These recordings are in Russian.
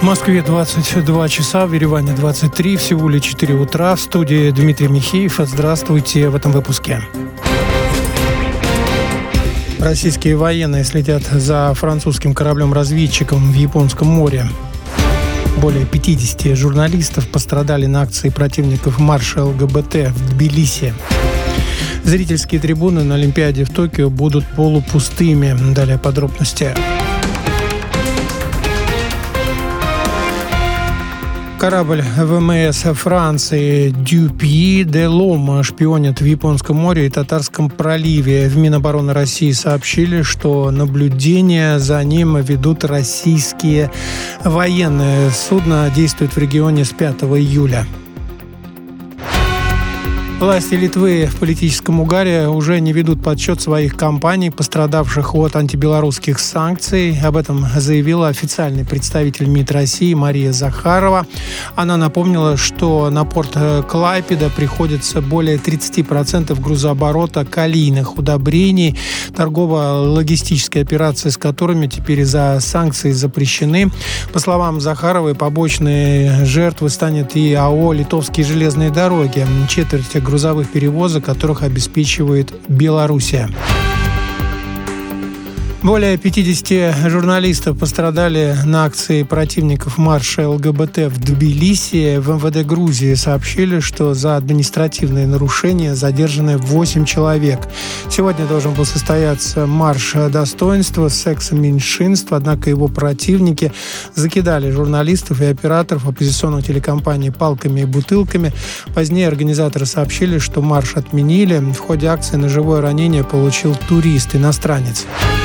Москве 22 часа, в Ереване 23, всего лишь 4 утра. В студии Дмитрий Михеев. Здравствуйте в этом выпуске. Российские военные следят за французским кораблем-разведчиком в Японском море. Более 50 журналистов пострадали на акции противников марша ЛГБТ в Тбилиси. Зрительские трибуны на Олимпиаде в Токио будут полупустыми. Далее подробности. Корабль ВМС Франции «Дюпи де Лом» шпионит в Японском море и Татарском проливе. В Минобороны России сообщили, что наблюдения за ним ведут российские военные. Судно действует в регионе с 5 июля. Власти Литвы в политическом угаре уже не ведут подсчет своих компаний, пострадавших от антибелорусских санкций. Об этом заявила официальный представитель МИД России Мария Захарова. Она напомнила, что на порт Клайпеда приходится более 30% грузооборота калийных удобрений, торгово-логистические операции с которыми теперь из-за санкций запрещены. По словам Захаровой, побочной жертвой станет и АО «Литовские железные дороги», четверть грузовых перевозок, которых обеспечивает Белоруссия. Более 50 журналистов пострадали на акции противников марша ЛГБТ в Тбилиси. В МВД Грузии сообщили, что за административные нарушения задержаны 8 человек. Сегодня должен был состояться марш достоинства секса меньшинств, однако его противники закидали журналистов и операторов оппозиционной телекомпании палками и бутылками. Позднее организаторы сообщили, что марш отменили. В ходе акции ножевое ранение получил турист-иностранец.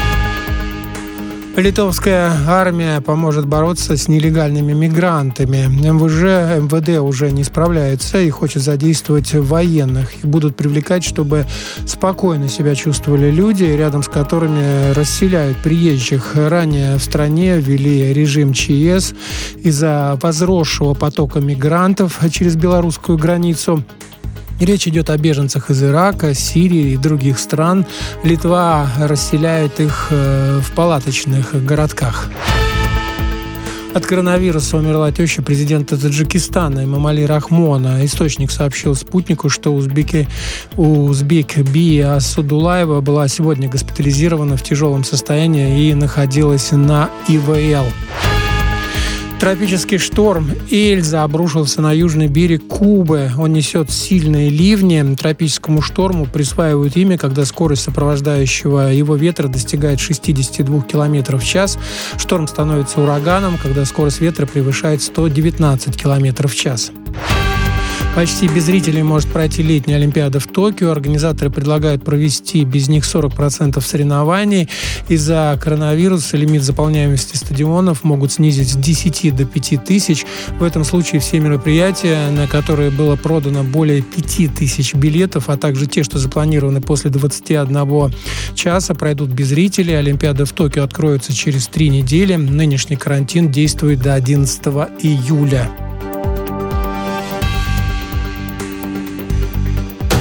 Литовская армия поможет бороться с нелегальными мигрантами. МВД уже не справляется и хочет задействовать военных. Их будут привлекать, чтобы спокойно себя чувствовали люди, рядом с которыми расселяют приезжих. Ранее в стране ввели режим ЧС из-за возросшего потока мигрантов через белорусскую границу. Речь идет о беженцах из Ирака, Сирии и других стран. Литва расселяет их в палаточных городках. От коронавируса умерла теща президента Таджикистана Эмомали Рахмона. Источник сообщил «Спутнику», что узбек Бия Асудулаева была сегодня госпитализирована в тяжелом состоянии и находилась на ИВЛ. Тропический шторм Эльза обрушился на южный берег Кубы. Он несет сильные ливни. Тропическому шторму присваивают имя, когда скорость сопровождающего его ветра достигает 62 км в час. Шторм становится ураганом, когда скорость ветра превышает 119 км в час. Почти без зрителей может пройти летняя Олимпиада в Токио. Организаторы предлагают провести без них 40% соревнований. Из-за коронавируса лимит заполняемости стадионов могут снизить с 10 до 5 тысяч. В этом случае все мероприятия, на которые было продано более 5 тысяч билетов, а также те, что запланированы после 21 часа, пройдут без зрителей. Олимпиада в Токио откроется через 3 недели. Нынешний карантин действует до 11 июля.